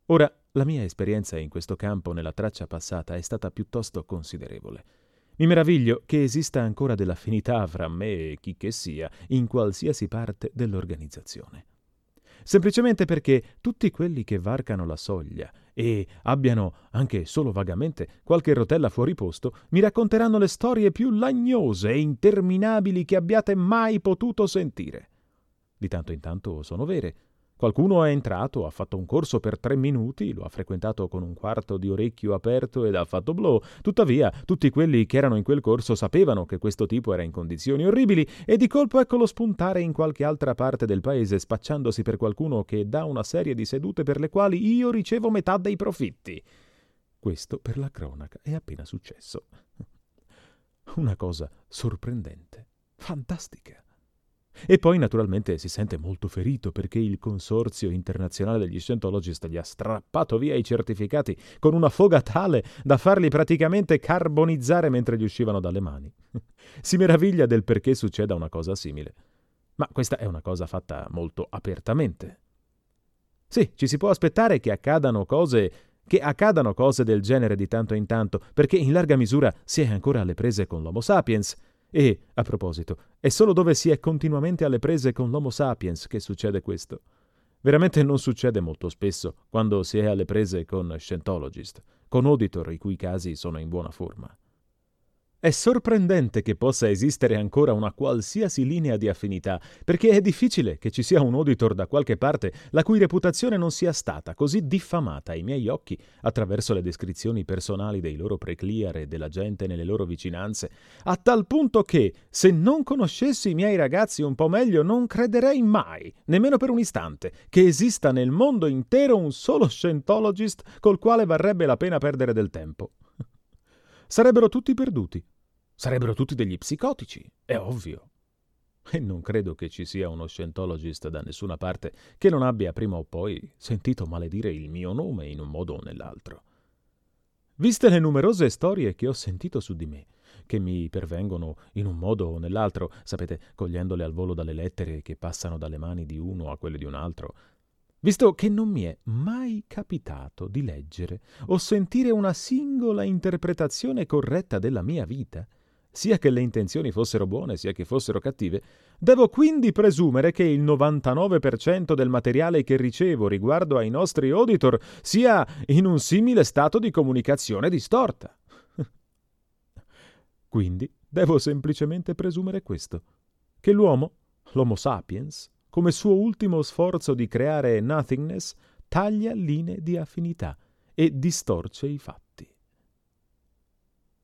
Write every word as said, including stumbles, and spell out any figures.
Ora, la mia esperienza in questo campo nella traccia passata è stata piuttosto considerevole. Mi meraviglio che esista ancora dell'affinità fra me e chi che sia in qualsiasi parte dell'organizzazione. Semplicemente perché tutti quelli che varcano la soglia e abbiano, anche solo vagamente, qualche rotella fuori posto, mi racconteranno le storie più lagnose e interminabili che abbiate mai potuto sentire. Di tanto in tanto sono vere. Qualcuno è entrato, ha fatto un corso per tre minuti, lo ha frequentato con un quarto di orecchio aperto ed ha fatto blow. Tuttavia, tutti quelli che erano in quel corso sapevano che questo tipo era in condizioni orribili e di colpo eccolo spuntare in qualche altra parte del paese spacciandosi per qualcuno che dà una serie di sedute per le quali io ricevo metà dei profitti. Questo, per la cronaca, è appena successo. Una cosa sorprendente, fantastica. E poi naturalmente si sente molto ferito perché il Consorzio Internazionale degli Scientologist gli ha strappato via i certificati con una foga tale da farli praticamente carbonizzare mentre gli uscivano dalle mani. Si meraviglia del perché succeda una cosa simile. Ma questa è una cosa fatta molto apertamente. Sì, ci si può aspettare che accadano cose che accadano cose del genere di tanto in tanto, perché in larga misura si è ancora alle prese con l'Homo sapiens. E, a proposito, è solo dove si è continuamente alle prese con l'Homo sapiens che succede questo. Veramente non succede molto spesso quando si è alle prese con Scientologist, con auditor i cui casi sono in buona forma. È sorprendente che possa esistere ancora una qualsiasi linea di affinità, perché è difficile che ci sia un auditor da qualche parte la cui reputazione non sia stata così diffamata ai miei occhi attraverso le descrizioni personali dei loro preclear e della gente nelle loro vicinanze, a tal punto che, se non conoscessi i miei ragazzi un po' meglio, non crederei mai, nemmeno per un istante, che esista nel mondo intero un solo Scientologist col quale varrebbe la pena perdere del tempo. Sarebbero tutti perduti. Sarebbero tutti degli psicotici, è ovvio. E non credo che ci sia uno Scientologist da nessuna parte che non abbia prima o poi sentito maledire il mio nome in un modo o nell'altro. Viste le numerose storie che ho sentito su di me, che mi pervengono in un modo o nell'altro, sapete, cogliendole al volo dalle lettere che passano dalle mani di uno a quelle di un altro, visto che non mi è mai capitato di leggere o sentire una singola interpretazione corretta della mia vita, sia che le intenzioni fossero buone sia che fossero cattive, devo quindi presumere che il novantanove per cento del materiale che ricevo riguardo ai nostri auditor sia in un simile stato di comunicazione distorta. Quindi devo semplicemente presumere questo, che l'uomo, l'Homo sapiens, come suo ultimo sforzo di creare nothingness, taglia linee di affinità e distorce i fatti.